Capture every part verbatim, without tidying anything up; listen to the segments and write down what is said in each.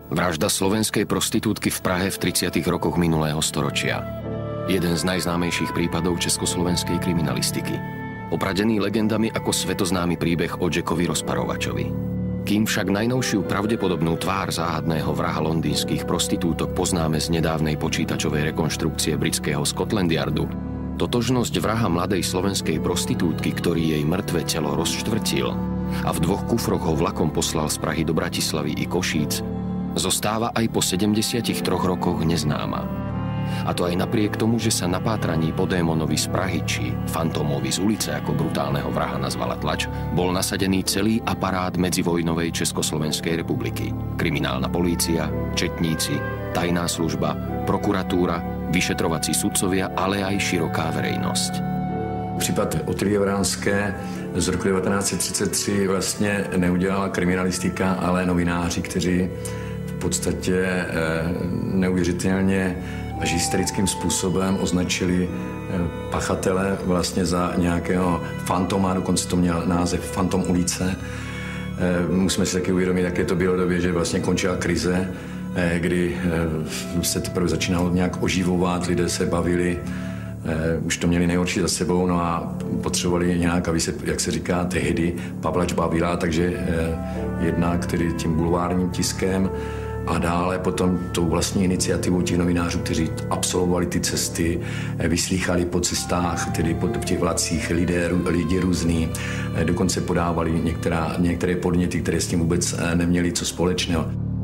Vražda slovenskej prostitútky v Prahe v tridsiatych rokoch minulého storočia. Jeden z najznámejších prípadov československej kriminalistiky. Opradený legendami ako svetoznámy príbeh o Jackovi Rozparovačovi. Kým však najnovšiu pravdepodobnú tvár záhadného vraha londýnskych prostitútok poznáme z nedávnej počítačovej rekonštrukcie britského Scotland Yardu, totožnosť vraha mladej slovenskej prostitútky, ktorý jej mŕtve telo rozštvrtil a v dvoch kufroch ho vlakom poslal z Prahy do Bratislavy i Košíc, zostáva aj po sedemdesiatich troch rokoch neznáma. A to aj napriek tomu, že sa na pátraní po démonovi z Prahy či fantómovi z ulice, ako brutálneho vraha nazvala tlač, bol nasadený celý aparát medzivojnovej Československej republiky. Kriminálna polícia, četníci, tajná služba, prokuratúra, vyšetrovací sudcovia, ale aj široká verejnosť. Případ Otýlie Vránské z roku devatenáct set třicet tři vlastně neudělala kriminalistika, ale novináři, kteří v podstatě neuvěřitelně až hysterickým způsobem označili pachatele vlastně za nějakého fantoma, dokonce to měl název Fantom ulice. Musíme si taky uvědomit, jaké to bylo době, že vlastně končila krize, kdy se teprve začínalo nějak oživovat, lidé se bavili, už to měli nejhorší za sebou, no a potřebovali nějak, aby se, jak se říká tehdy, Pavlač bavila, takže jednak tedy tím bulvárním tiskem a dále potom tou vlastní iniciativou těch novinářů, kteří absolvovali ty cesty, vyslýchali po cestách, tedy v těch vlacích lidé, lidi různý, dokonce podávali některá, některé podněty, které s tím vůbec neměli co společného.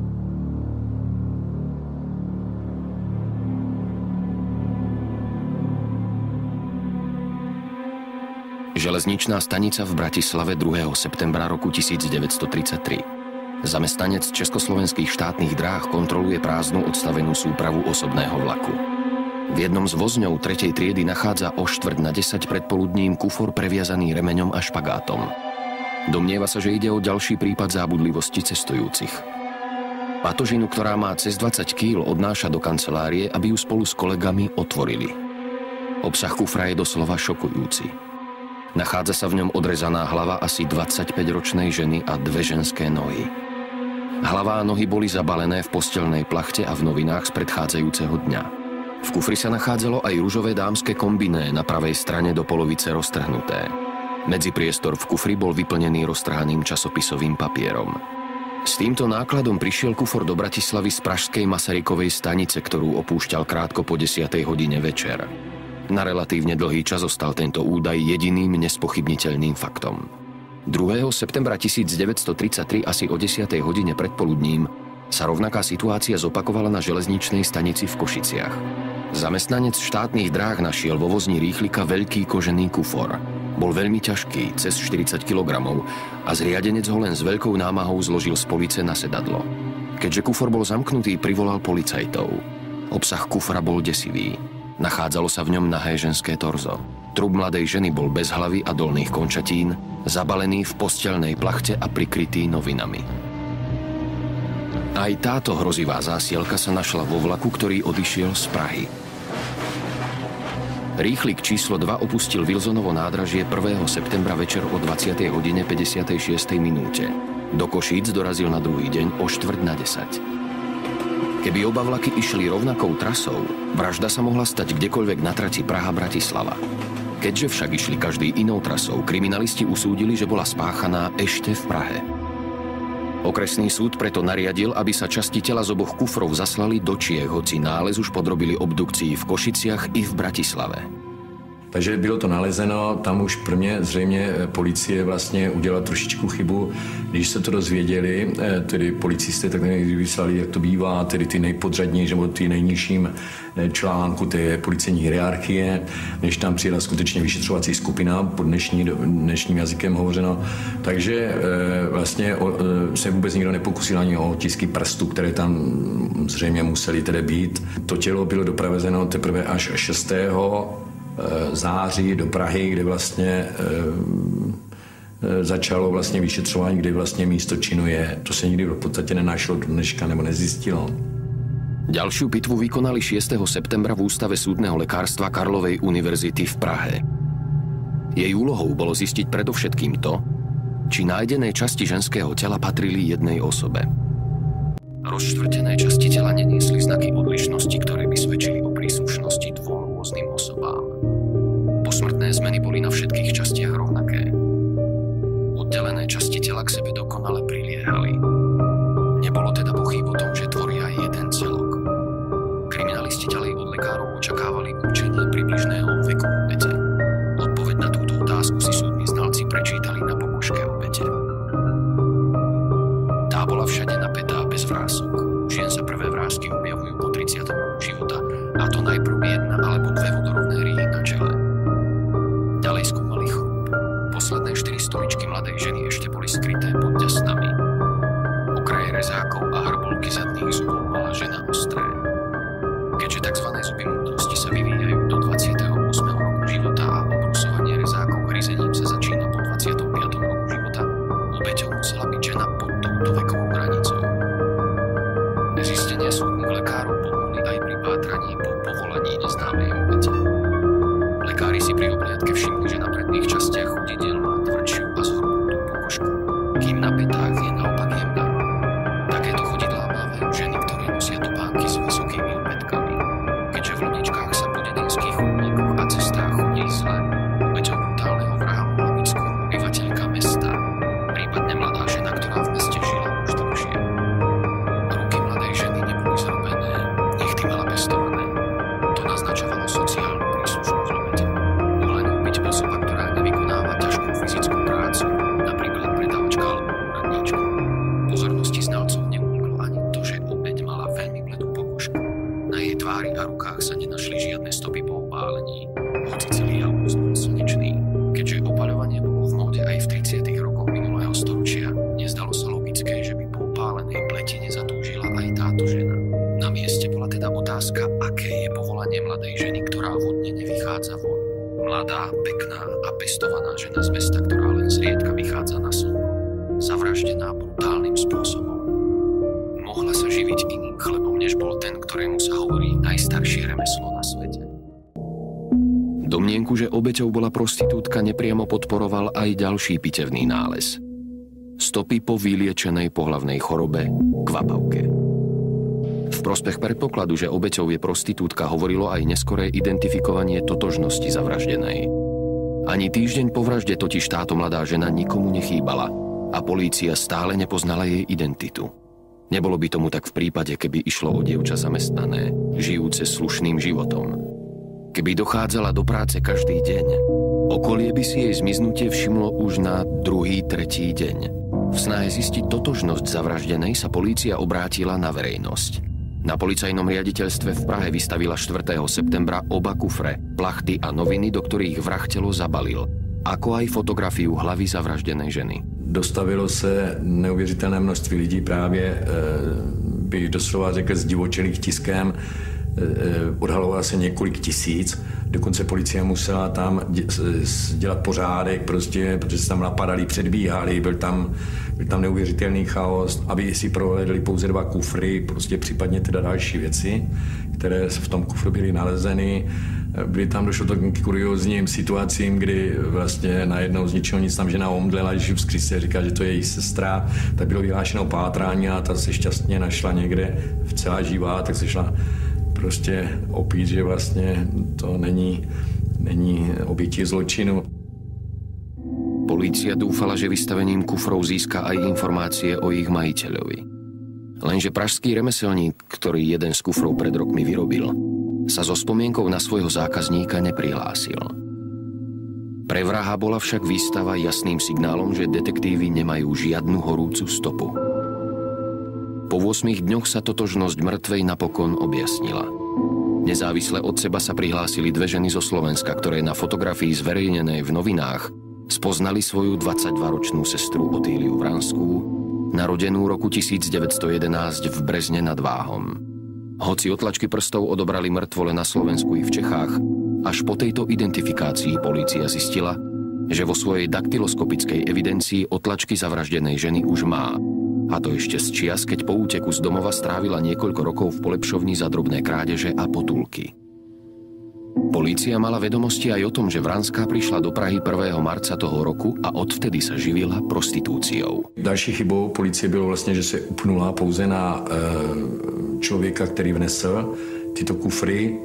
Železničná stanica v Bratislave druhého septembra roku tisícdeväťstotridsaťtri. Zamestnanec Československých štátnych dráh kontroluje prázdnu odstavenú súpravu osobného vlaku. V jednom z vozňov tretej triedy nachádza o štvrť na desať predpoludním kufor previazaný remeňom a špagátom. Domnieva sa, že ide o ďalší prípad zábudlivosti cestujúcich. Patožinu, ktorá má cez dvadsať kíl, odnáša do kancelárie, aby ju spolu s kolegami otvorili. Obsah kufra je doslova šokujúci. Nachádza sa v ňom odrezaná hlava asi dvadsaťpäťročnej ženy a dve ženské nohy. Hlava a nohy boli zabalené v posteľnej plachte a v novinách z predchádzajúceho dňa. V kufri sa nachádzalo aj ružové dámske kombiné na pravej strane do polovice roztrhnuté. Medzipriestor v kufri bol vyplnený roztrhaným časopisovým papierom. S týmto nákladom prišiel kufor do Bratislavy z pražskej Masarykovej stanice, ktorú opúšťal krátko po desiatej hodine večer. Na relatívne dlhý čas zostal tento údaj jediným nespochybniteľným faktom. druhého septembra tisícdeväťstotridsaťtri asi o desiatej hodine predpoludním sa rovnaká situácia zopakovala na železničnej stanici v Košiciach. Zamestnanec štátnych dráh našiel vo vozni rýchlika veľký kožený kufor. Bol veľmi ťažký, cez štyridsať kilogramov, a zriadenec ho len s veľkou námahou zložil z police na sedadlo. Keďže kufor bol zamknutý, privolal policajtov. Obsah kufra bol desivý. Nachádzalo sa v ňom nahé ženské torzo. Trup mladej ženy bol bez hlavy a dolných končatín, zabalený v posteľnej plachte a prikrytý novinami. Aj táto hrozivá zásielka sa našla vo vlaku, ktorý odišiel z Prahy. Rýchlik číslo dva opustil Wilsonovo nádražie prvého septembra večer o dvadsiatej hodine päťdesiatej šiestej minúte. Do Košíc dorazil na druhý deň o štvrť na desať. Keby oba vlaky išli rovnakou trasou, vražda sa mohla stať kdekoľvek na trati Praha-Bratislava. Keďže však išli každý inou trasou, kriminalisti usúdili, že bola spáchaná ešte v Prahe. Okresný súd preto nariadil, aby sa časti tela z oboch kufrov zaslali do Čiech, hoci nález už podrobili obdukcii v Košiciach i v Bratislave. Takže bylo to nalezeno, tam už pro mě zřejmě policie vlastně udělala trošičku chybu. Když se to dozvěděli, tedy policisté tak vyslali, jak to bývá, tedy ty nejpodřadnější, nebo ty nejnižším článku té policejní hierarchie, než tam přijela skutečně vyšetřovací skupina, pod dnešní, dnešním jazykem hovořeno. Takže vlastně se vůbec nikdo nepokusil ani o otisky prstů, které tam zřejmě museli tedy být. To tělo bylo dopravezeno teprve až šestého září do Prahy, kde vlastně e, e, začalo vlastně vyšetřování, kde vlastně místo činu je. To se nikdy v podstatě nenašlo do dneška nebo nezjistilo. Ďalšiu pitvu vykonali šiesteho septembra v Ústave súdneho lekárstva Karlovej univerzity v Prahe. Jej úlohou bolo zistiť predovšetkým to, či nájdené časti ženského tela patrili jednej osobe. Rozštvrtené časti tela neniesli znaky odlišnosti, ktoré by svedčili o príslušnosti dvom rôznym osobám. Posmrtné zmeny boli na všetkých častiach rovnaké. Oddelené časti tela k sebe dokonale priliehali. Nebolo teda pochýb o tom, že tvoria jeden celok. Kriminalisti ďalej od lekárov očakávali určenie približného veku obete. Odpoveď na túto otázku si súdni znalci prečítali na pokožke obete. Tá bola všade napätá bez vrások. U žien sa prvé vrásky objavujú po tridsiatom roku života, a to najprv jedna alebo dve vodorovné rýhy na čele. Ďalej skúmali chrup. Posledné štyri stoličky mladej ženy ešte boli skryté pod ďasnami. Okraje rezákov a hrbolky zadných zubov mala žena ostré. Keďže tzv. Zuby múdrosti sa vyvíjajú do dvadsiateho ôsmeho roku života a obrusovanie rezákov hryzením sa začína po dvadsiatom piatom roku života, obeťou musela byť žena pod touto vekovou hranicou. Zistenia súdnych lekárov pomohli aj pri pátraní po povolaní neznámej obete. Lekári si pri obhliadke všimli, že na predných častiach chodidiel má tvrdšiu a zhrubnutú pokožku, kým na pätách je naopak jemná. Takéto chodidlá mávajú ženy, ktoré nosia topánky s vysokými opätkami. Keďže v lodičkách sa po dedinských chodníkoch a cestách chodí zle, obeťou brutálneho vraha mohla byť skôr obyvateľka mesta, prípadne mladá žena, ktorá v meste žila už dlhšie. Ruky mladej ženy neboli zrobené, nechty mala pestované. To naznačovalo sociálnu príslušnosť obete. Mohla ňou byť osoba, ktorá nevykonáva ťažkú fyzickú prácu, napríklad predavačka alebo úradníčka. Pozornosti znalcov neuniklo ani to, že obeť mala veľmi bledú pokožku. Na jej tvári a rukách sa nenašli žiadne stopy po opálení, hoci celý august bol slnečný. Keďže opaľovanie bolo v móde aj v tridsiatych rokoch minulého storočia, nezdalo sa logické, že by po opálenej pletine zatúžila aj táto žena. Na mieste bola teda otázka, aké je povolanie mladej ženy, ktorá vodne nevychádza von. Mladá, pekná a pestovaná žena z mesta, ktorá len zriedka vychádza na slnko, zavraždená brutálnym spôsobom. Mohla sa živiť iným chlebom, než bol ten, ktorému sa hovorí najstaršie remeslo na svete. Domnienku, že obeťou bola prostitútka, nepriamo podporoval aj ďalší pitevný nález. Stopy po vyliečenej pohlavnej chorobe kvapavke. V prospech predpokladu, že obeťou je prostitútka, hovorilo aj neskoré identifikovanie totožnosti zavraždenej. Ani týždeň po vražde totiž táto mladá žena nikomu nechýbala a polícia stále nepoznala jej identitu. Nebolo by tomu tak v prípade, keby išlo o dievča zamestnané, žijúce slušným životom. Keby dochádzala do práce každý deň, okolie by si jej zmiznutie všimlo už na druhý, tretí deň. V snahe zistiť totožnosť zavraždenej sa polícia obrátila na verejnosť. Na policajnom riaditeľstve v Prahe vystavila štvrtého septembra oba kufre, plachty a noviny, do ktorých vrah telo zabalil, ako aj fotografiu hlavy zavraždenej ženy. Dostavilo se neuvěřitelné množství lidí, právě bych doslova řekl zdivočelých tiskem, odhalovalo se několik tisíc, dokonce policie musela tam dělat pořádek, prostě, protože se tam napadali, předbíhali, byl tam, byl tam neuvěřitelný chaos, aby si provedli pouze dva kufry, prostě případně teda další věci, které v tom kufru byly nalezeny. Byly tam, došlo to k kuriózním situacím, kdy vlastně najednou z ničeho nic tam žena omdlela, když v skrytce říká, že to je její sestra, tak bylo vyhlášeno pátrání a ta se šťastně našla někde v celá živá, tak se šla prostě opít, že vlastně to není, není obětí zločinu. Polícia dúfala, že vystavením kufrov získa aj informácie o ich majiteľovi. Lenže pražský remeselník, ktorý jeden z kufrov pred rokmi vyrobil, sa so spomienkou na svojho zákazníka neprihlásil. Pre vraha bola však výstava jasným signálom, že detektívy nemajú žiadnu horúcu stopu. Po ôsmich dňoch sa totožnosť mŕtvej napokon objasnila. Nezávisle od seba sa prihlásili dve ženy zo Slovenska, ktoré na fotografii zverejnenej v novinách spoznali svoju dvadsaťdvaročnú sestru Otýliu Vranskú, narodenú roku tisícdeväťsto jedenásť v Brezne nad Váhom. Hoci otlačky prstov odobrali mŕtvole na Slovensku i v Čechách, až po tejto identifikácii polícia zistila, že vo svojej daktyloskopickej evidencii otlačky zavraždenej ženy už má. A to ešte z čias, keď po úteku z domova strávila niekoľko rokov v polepšovni za drobné krádeže a potulky. Polícia mala vedomosti aj o tom, že Vranská prišla do Prahy prvého marca toho roku a odvtedy sa živila prostitúciou. Další chybou policie bylo vlastně, že se upnula pouze na e, člověka, který vnesl tyto kufry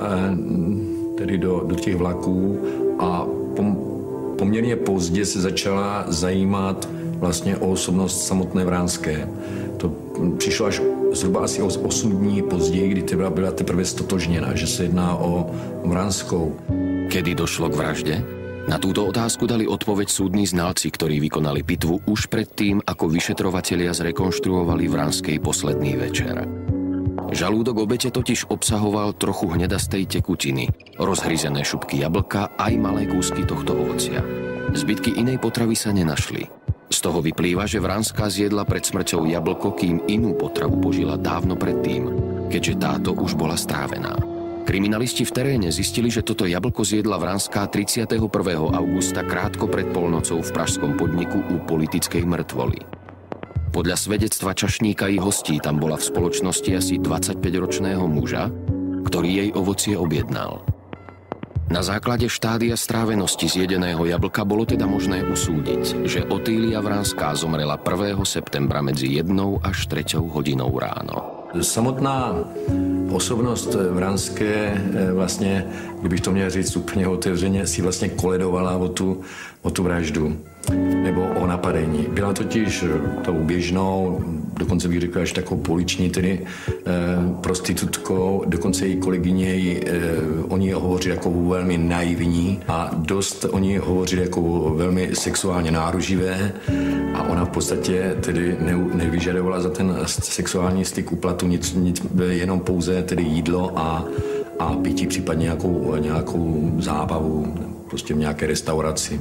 e, tedy do, do těch vlaků a pom, poměrně pozdě se začala zajímat vlastně o osobnost samotné Vránské. To přišlo až zhruba asi osm dní později, kdy teda byla teprve stotožněna, že se jedná o Vranskou. Kedy došlo k vražde? Na túto otázku dali odpoveď súdni znalci, ktorí vykonali pitvu už predtým, ako vyšetrovatelia zrekonštruovali Vranskej posledný večer. Žalúdok obete totiž obsahoval trochu hnedastej tekutiny, rozhryzené šupky jablka aj malé kúsky tohto ovocia. Zbytky inej potravy sa nenašli. Z toho vyplýva, že Vranská zjedla pred smrťou jablko, kým inú potravu požila dávno predtým, keďže táto už bola strávená. Kriminalisti v teréne zistili, že toto jablko zjedla Vranská tridsiateho prvého augusta krátko pred polnocou v pražskom podniku u politickej mŕtvoly. Podľa svedectva čašníka i hostí tam bola v spoločnosti asi dvadsaťpäťročného muža, ktorý jej ovocie objednal. Na základe štádia strávenosti zjedeného jablka bolo teda možné usúdiť, že Otýlia Vranská zomrela prvého septembra medzi jednou až treťou hodinou ráno. Samotná osobnost Vranské vlastně, kdybych to měl říct úplně otevřeně, si vlastně koledovala o tu, o tu vraždu nebo o napadení. Byla totiž tou běžnou, dokonce bych řekl až takovou poliční tedy e, prostitutkou, dokonce její kolegyně e, o ní hovořili jako velmi naivní a dost o ní hovořili jako velmi sexuálně náruživé a ona v podstatě tedy ne, nevyžadovala za ten sexuální styk úplatu nic, nic, jenom pouze tedy jídlo a, a pití, případně nějakou, nějakou zábavu prostě v nějaké restauraci.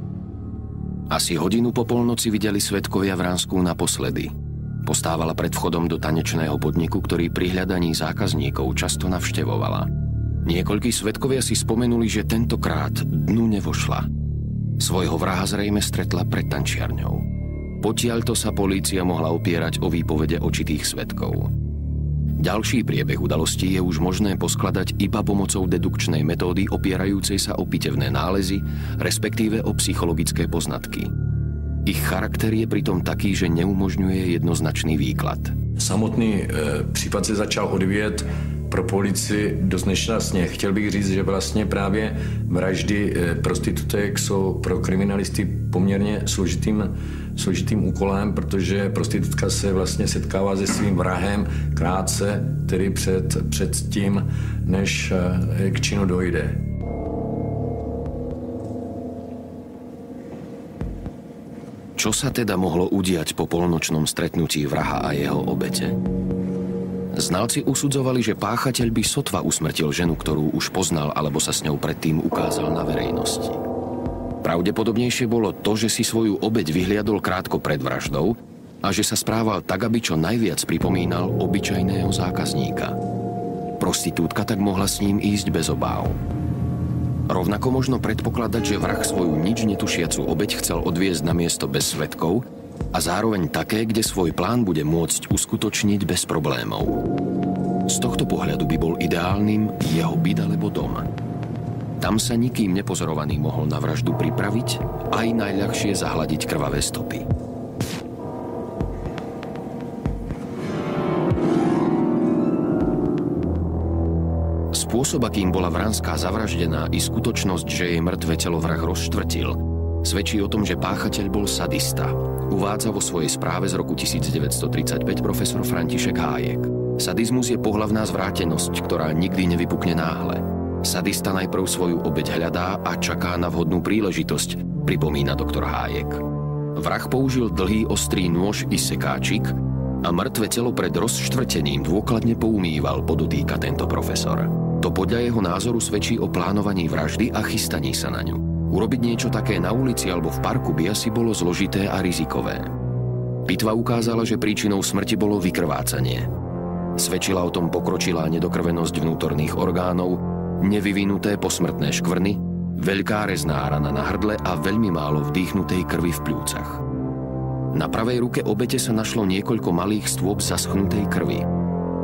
Asi hodinu po polnoci videli svedkovia Vranskú naposledy. Postávala pred vchodom do tanečného podniku, ktorý pri hľadaní zákazníkov často navštevovala. Niekoľkí svedkovia si spomenuli, že tentokrát dnu nevošla. Svojho vraha zrejme stretla pred tančiarňou. Potiaľto sa polícia mohla opierať o výpovede očitých svedkov. Ďalší priebeh udalostí je už možné poskladať iba pomocou dedukčnej metódy opierajúcej sa o pitevné nálezy, respektíve o psychologické poznatky. Ich charakter je pritom taký, že neumožňuje jednoznačný výklad. Samotný e, případ se začal odvíjet pro policii dost nešťastně. Chtěl bych říct, že vlastně právě vraždy e, prostitutek jsou pro kriminalisty poměrně složitým složitým úkolem, protože prostitutka se vlastně setkává se svým vrahem krátce, tedy před, před tím, než k činu dojde. Čo sa teda mohlo udiať po polnočnom stretnutí vraha a jeho obete? Znalci usudzovali, že páchateľ by sotva usmrtil ženu, ktorú už poznal alebo sa s ňou predtým ukázal na verejnosti. Pravdepodobnejšie bolo to, že si svoju obeť vyhliadol krátko pred vraždou a že sa správal tak, aby čo najviac pripomínal obyčajného zákazníka. Prostitútka tak mohla s ním ísť bez obáv. Rovnako možno predpokladať, že vrah svoju nič netušiacu obeť chcel odviezť na miesto bez svedkov a zároveň také, kde svoj plán bude môcť uskutočniť bez problémov. Z tohto pohľadu by bol ideálnym jeho byt alebo dom. Tam sa nikým nepozorovaný mohol na vraždu pripraviť, aj najľahšie zahladiť krvavé stopy. Spôsob, akým bola Vranská zavraždená i skutočnosť, že jej mŕtve telo vrah rozštvrtil, svedčí o tom, že páchateľ bol sadista. Uvádza vo svojej správe z roku devätnásťtridsaťpäť profesor František Hájek. Sadizmus je pohlavná zvrátenosť, ktorá nikdy nevypukne náhle. Sadista najprv svoju obeť hľadá a čaká na vhodnú príležitosť, pripomína doktor Hájek. Vrah použil dlhý ostrý nôž i sekáčik a mŕtve telo pred rozštvrtením dôkladne poumýval, podotýka tento profesor. To podľa jeho názoru svedčí o plánovaní vraždy a chystaní sa na ňu. Urobiť niečo také na ulici alebo v parku by asi bolo zložité a rizikové. Pitva ukázala, že príčinou smrti bolo vykrvácanie. Svedčila o tom pokročilá nedokrvenosť vnútorných orgánov, nevyvinuté posmrtné škvrny, veľká rezná rana na hrdle a veľmi málo vdýchnutej krvi v pľúcach. Na pravej ruke obete sa našlo niekoľko malých stôp zaschnutej krvi.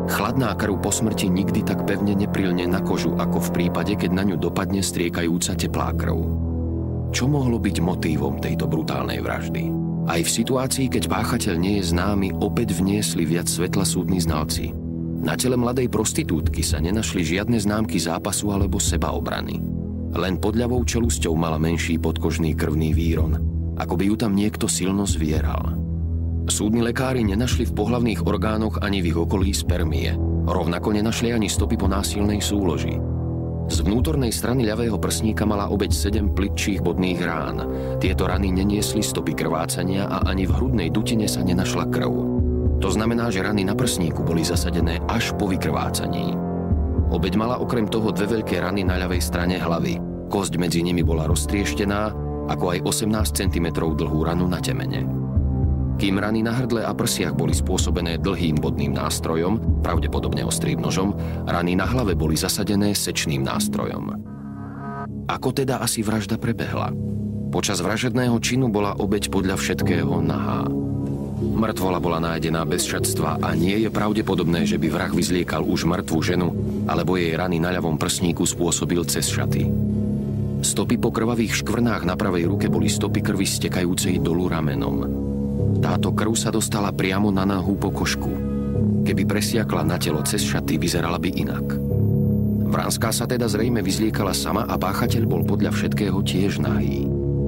Chladná krv po smrti nikdy tak pevne neprilne na kožu, ako v prípade, keď na ňu dopadne striekajúca teplá krv. Čo mohlo byť motívom tejto brutálnej vraždy? Aj v situácii, keď páchateľ nie je známy, opäť vniesli viac svetla súdni znalci. Na tele mladej prostitútky sa nenašli žiadne známky zápasu alebo sebaobrany. Len pod ľavou čelusťou mala menší podkožný krvný výron, ako by ju tam niekto silno zvieral. Súdni lekári nenašli v pohlavných orgánoch ani v ich okolí spermie. Rovnako nenašli ani stopy po násilnej súloži. Z vnútornej strany ľavého prsníka mala obeť sedem plitčích bodných rán. Tieto rany neniesli stopy krvácania a ani v hrudnej dutine sa nenašla krv. To znamená, že rany na prsníku boli zasadené až po vykrvácaní. Obeť mala okrem toho dve veľké rany na ľavej strane hlavy. Kosť medzi nimi bola roztrieštená, ako aj osemnásť centimetrov dlhú ranu na temene. Kým rany na hrdle a prsiach boli spôsobené dlhým bodným nástrojom, pravdepodobne ostrým nožom, rany na hlave boli zasadené sečným nástrojom. Ako teda asi vražda prebehla? Počas vražedného činu bola obeť podľa všetkého nahá. Mŕtvola bola nájdená bez šatstva a nie je pravdepodobné, že by vrah vyzliekal už mŕtvu ženu, alebo jej rany na ľavom prsníku spôsobil cez šaty. Stopy po krvavých škvrnách na pravej ruke boli stopy krvi stekajúcej dolu ramenom. Táto krv sa dostala priamo na nahú pokožku. Keby presiakla na telo cez šaty, vyzerala by inak. Vranská sa teda zrejme vyzliekala sama a páchateľ bol podľa všetkého tiež nahý.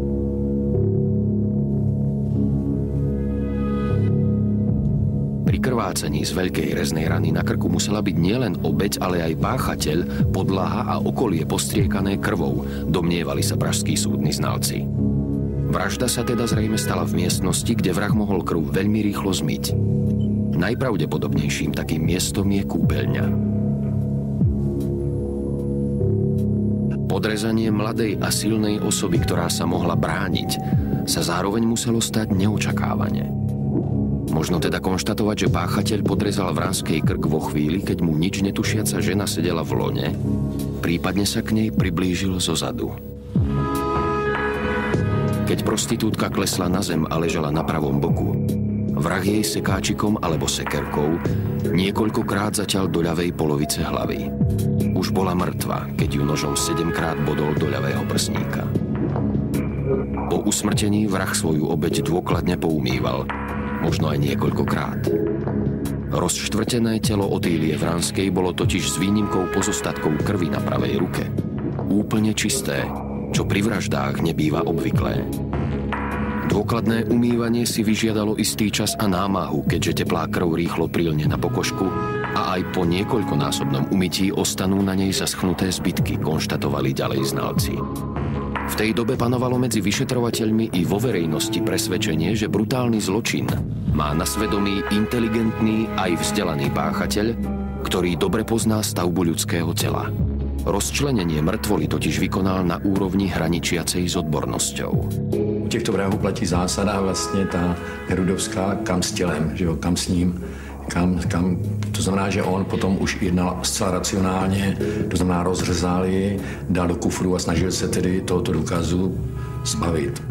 Pri krvácení z veľkej reznej rany na krku musela byť nielen obeť, ale aj páchateľ, podlaha a okolie postriekané krvou, domnievali sa pražskí súdni znalci. Vražda sa teda zrejme stala v miestnosti, kde vrah mohol krv veľmi rýchlo zmyť. Najpravdepodobnejším takým miestom je kúpeľňa. Podrezanie mladej a silnej osoby, ktorá sa mohla brániť, sa zároveň muselo stať neočakávane. Možno teda konštatovať, že páchateľ podrezal Vranskej krk vo chvíli, keď mu nič netušiaca žena sedela v lone, prípadne sa k nej priblížil zozadu. Keď prostitútka klesla na zem a ležala na pravom boku, vrah jej sekáčikom alebo sekerkou niekoľkokrát zaťal do ľavej polovice hlavy. Už bola mŕtva, keď ju nožom sedemkrát bodol do ľavého prsníka. Po usmrtení vrah svoju obeť dôkladne poumýval, možno aj niekoľkokrát. Rozštvrtené telo Otýlie Vranskej bolo totiž s výnimkou pozostatkov krvi na pravej ruke úplne čisté, čo pri vraždách nebýva obvyklé. Dôkladné umývanie si vyžiadalo istý čas a námahu, keďže teplá krv rýchlo prilne na pokožku a aj po niekoľkonásobnom umytí ostanú na nej zaschnuté zbytky, konštatovali ďalej znalci. V tej dobe panovalo medzi vyšetrovateľmi i vo verejnosti presvedčenie, že brutálny zločin má na svedomí inteligentný aj vzdelaný páchateľ, ktorý dobre pozná stavbu ľudského tela. Rozčlenenie mŕtvoly totiž vykonal na úrovni hraničiacej s odbornosťou. U těchto vrahů platí zásada vlastně ta herudovská, kam s tělem, že jo, kam s ním, kam, kam, to znamená, že on potom už jednal zcela racionálně, to znamená rozřezal ji, dal do kufru a snažil se tedy tohoto důkazu zbavit.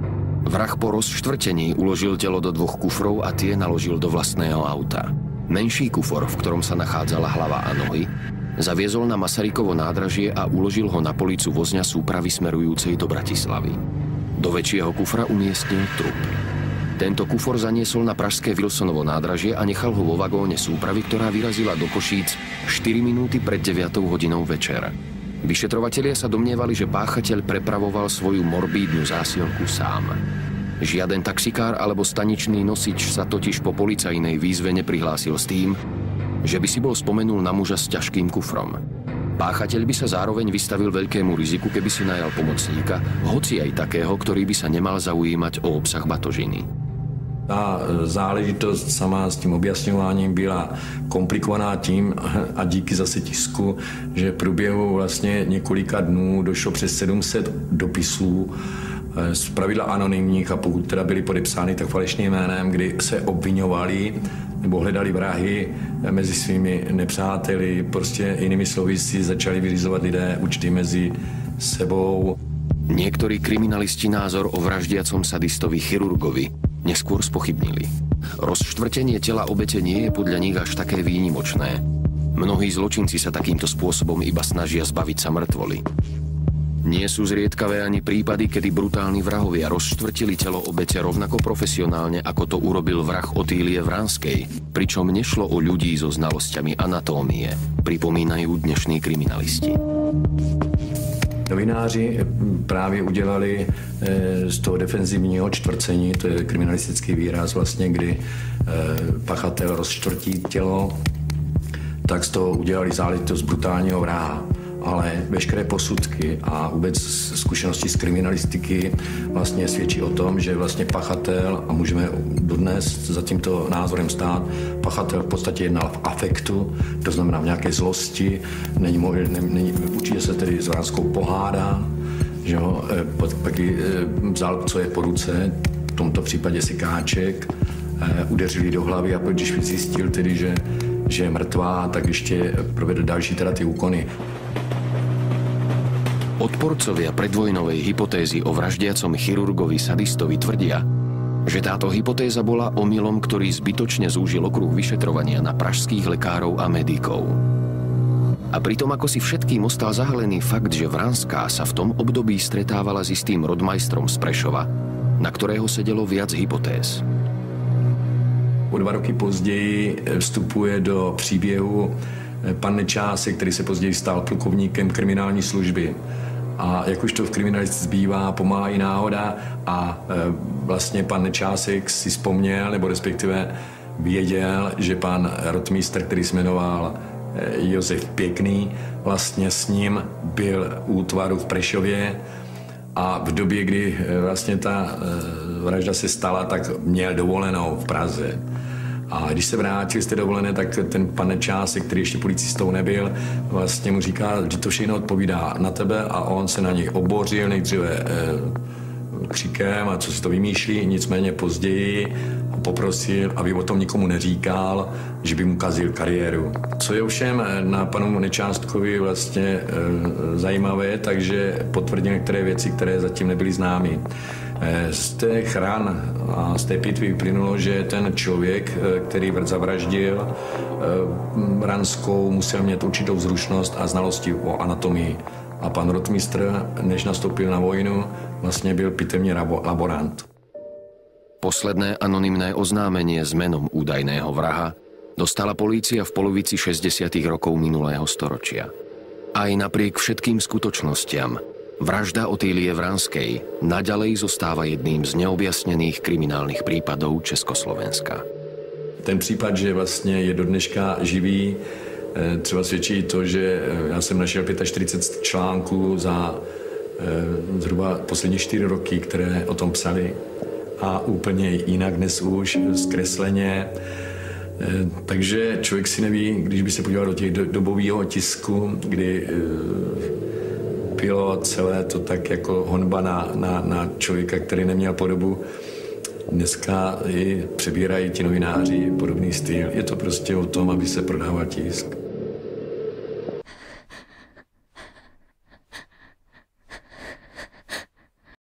Vrah po rozštvrtení uložil telo do dvoch kufrov a tie naložil do vlastného auta. Menší kufor, v ktorom sa nachádzala hlava a nohy, zaviezol na Masarykovo nádražie a uložil ho na policu vozňa súpravy smerujúcej do Bratislavy. Do väčšieho kufra umiestnil trup. Tento kufor zaniesol na pražské Wilsonovo nádražie a nechal ho vo vagóne súpravy, ktorá vyrazila do Košíc štyri minúty pred deviatou hodinou večer. Vyšetrovatelia sa domnievali, že páchateľ prepravoval svoju morbídnu zásielku sám. Žiaden taxikár alebo staničný nosič sa totiž po policajnej výzve neprihlásil s tým, že by si bol spomenul na muža s ťažkým kufrom. Páchateľ by sa zároveň vystavil veľkému riziku, keby si najal pomocníka, hoci aj takého, ktorý by sa nemal zaujímať o obsah batožiny. Ta záležitost sama s tím objasňováním byla komplikovaná tím a díky zase tisku, že v průběhu vlastně několika dnů došlo přes sedm set dopisů z pravidla anonymních a pokud teda byly podepsány tak falešným jménem, kdy se obviňovali nebo hledali vrahy mezi svými nepřáteli, prostě jinými slovy si začali vyřizovat lidé účty mezi sebou. Niektorí kriminalisti názor o vraždiacom sadistovi chirurgovi neskôr spochybnili. Rozštvrtenie tela obete nie je podľa nich až také výnimočné. Mnohí zločinci sa takýmto spôsobom iba snažia zbaviť sa mŕtvoly. Nie sú zriedkavé ani prípady, kedy brutálni vrahovia rozštvrtili telo obete rovnako profesionálne, ako to urobil vrah Otílie Vránskej, pričom nešlo o ľudí so znalosťami anatómie, pripomínajú dnešní kriminalisti. Novináři právě udělali z toho defenzivního čtvrcení, to je kriminalistický výraz vlastně, kdy pachatel rozčtvrtí tělo, tak z toho udělali záležitost brutálního vraha. Ale veškeré posudky a vůbec zkušenosti z kriminalistiky vlastně svědčí o tom, že vlastně pachatel, a můžeme dodnes za tímto názorem stát, pachatel v podstatě jednal v afektu, to znamená v nějaké zlosti, není, není, určitě se tedy s Vránskou pohádá, že ho, pak vzal, co je po ruce, v tomto případě sikáček, udeřili do hlavy a když zjistil tedy, že, že je mrtvá, tak ještě provedl další teda ty úkony. Odporcovia predvojnovej hypotézy o vraždiacom chirurgovi sadistovi tvrdia, že táto hypotéza bola omylom, ktorý zbytočne zúžil okruh vyšetrovania na pražských lekárov a medikov. A pritom ako si všetkým ostal zahalený fakt, že Vránska sa v tom období stretávala s istým rodmajstrom z Prešova, na ktorého sedelo viac hypotéz. O dva roky později vstupuje do příběhu pan Nečásek, který se později stal plukovníkem kriminální služby. A jak už to v kriminalistice zbývá, pomáhá i náhoda a e, vlastně pan Nečásek si vzpomněl, nebo respektive věděl, že pan rotmístr, který se jmenoval e, Josef Pěkný, vlastně s ním byl u útvaru v Prešově a v době, kdy e, vlastně ta e, vražda se stala, tak měl dovolenou v Praze. A když se vrátil z té dovolené, tak ten pan Nečásek, který ještě policistou nebyl, vlastně mu říká, že to všechno odpovídá na tebe a on se na něj obořil nejdříve e, křikem a co si to vymýšlí, nicméně později poprosil, aby o tom nikomu neříkal, že by mu kazil kariéru. Co je ovšem na panu Nečástkovi vlastně e, zajímavé, takže potvrdil některé věci, které zatím nebyly známy. Z těch ran a z té pitvy vyplynulo, že ten člověk, který zavraždil Vránskou, musel mít určitou vzrušnost a znalosti o anatomii. A pan rotmistr, než nastoupil na vojnu, vlastně byl pitevní laborant. Posledné anonymné oznámenie s menom údajného vraha dostala polícia v polovici šesťdesiatych rokov minulého storočia. Aj napriek všetkým skutočnostiam vražda Otílie Vránskej naďalej zostáva jedným z neobjasnených kriminálnych prípadov Československa. Ten případ, že vlastně je do dneška živý, třeba svědčí to, že já jsem našel čtyřicet pět článků za zhruba poslední čtyři roky, které o tom psali a úplně jinak dnes už zkresleně. Takže člověk si neví, když by se podíval do těch dobového tisku, kdy bylo celé to tak jako honba na, na, na člověka, který neměl podobu. Dneska i přebírají ti novináři podobný styl. Je to prostě o tom, aby se prodával tisk.